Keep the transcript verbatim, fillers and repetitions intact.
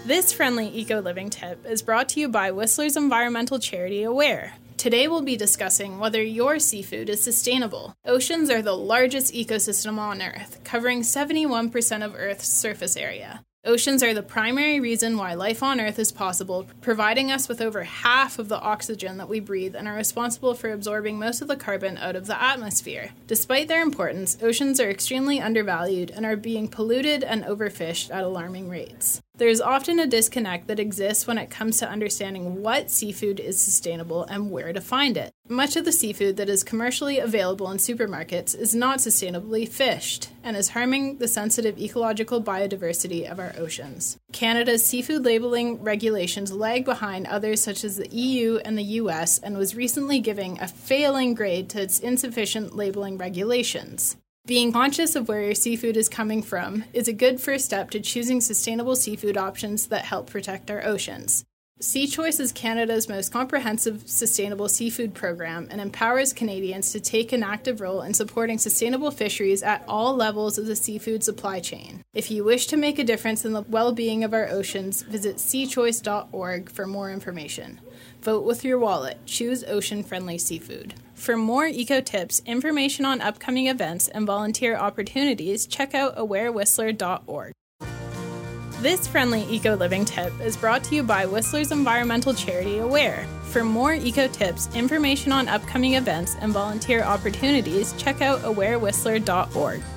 This friendly eco-living tip is brought to you by Whistler's environmental charity Aware. Today we'll be discussing whether your seafood is sustainable. Oceans are the largest ecosystem on Earth, covering seventy-one percent of Earth's surface area. Oceans are the primary reason why life on Earth is possible, providing us with over half of the oxygen that we breathe and are responsible for absorbing most of the carbon out of the atmosphere. Despite their importance, oceans are extremely undervalued and are being polluted and overfished at alarming rates. There is often a disconnect that exists when it comes to understanding what seafood is sustainable and where to find it. Much of the seafood that is commercially available in supermarkets is not sustainably fished and is harming the sensitive ecological biodiversity of our oceans. Canada's seafood labeling regulations lag behind others such as the E U and the U S and was recently giving a failing grade to its insufficient labeling regulations. Being conscious of where your seafood is coming from is a good first step to choosing sustainable seafood options that help protect our oceans. SeaChoice is Canada's most comprehensive sustainable seafood program and empowers Canadians to take an active role in supporting sustainable fisheries at all levels of the seafood supply chain. If you wish to make a difference in the well-being of our oceans, visit sea choice dot org for more information. Vote with your wallet. Choose ocean-friendly seafood. For more eco tips, information on upcoming events, and volunteer opportunities, check out aware whistler dot org. This friendly eco-living tip is brought to you by Whistler's environmental charity Aware. For more eco tips, information on upcoming events, and volunteer opportunities, check out aware whistler dot org.